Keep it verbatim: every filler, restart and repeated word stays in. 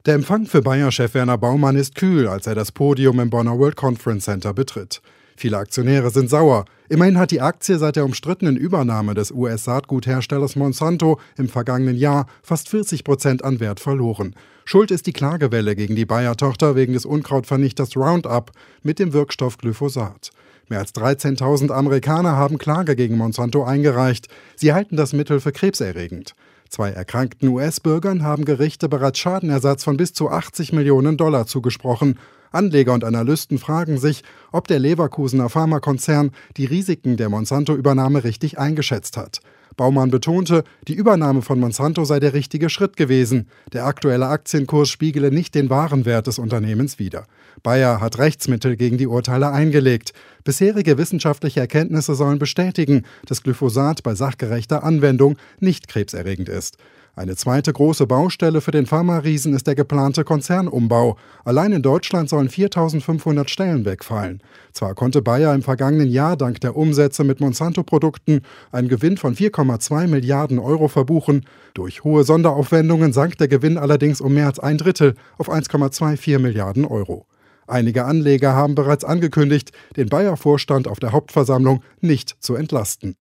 Der Empfang für Bayer-Chef Werner Baumann ist kühl, als er das Podium im Bonner World Conference Center betritt. Viele Aktionäre sind sauer. Immerhin hat die Aktie seit der umstrittenen Übernahme des U S-Saatgutherstellers Monsanto im vergangenen Jahr fast vierzig Prozent an Wert verloren. Schuld ist die Klagewelle gegen die Bayer-Tochter wegen des Unkrautvernichters Roundup mit dem Wirkstoff Glyphosat. Mehr als dreizehntausend Amerikaner haben Klage gegen Monsanto eingereicht. Sie halten das Mittel für krebserregend. Zwei erkrankten U S-Bürgern haben Gerichte bereits Schadenersatz von bis zu achtzig Millionen Dollar zugesprochen. Anleger und Analysten fragen sich, ob der Leverkusener Pharmakonzern die Risiken der Monsanto-Übernahme richtig eingeschätzt hat. Baumann betonte, die Übernahme von Monsanto sei der richtige Schritt gewesen. Der aktuelle Aktienkurs spiegele nicht den wahren Wert des Unternehmens wider. Bayer hat Rechtsmittel gegen die Urteile eingelegt. Bisherige wissenschaftliche Erkenntnisse sollen bestätigen, dass Glyphosat bei sachgerechter Anwendung nicht krebserregend ist. Eine zweite große Baustelle für den Pharma-Riesen ist der geplante Konzernumbau. Allein in Deutschland sollen viertausendfünfhundert Stellen wegfallen. Zwar konnte Bayer im vergangenen Jahr dank der Umsätze mit Monsanto-Produkten einen Gewinn von vier Komma zwei Milliarden Euro verbuchen. Durch hohe Sonderaufwendungen sank der Gewinn allerdings um mehr als ein Drittel auf eins Komma vierundzwanzig Milliarden Euro. Einige Anleger haben bereits angekündigt, den Bayer-Vorstand auf der Hauptversammlung nicht zu entlasten.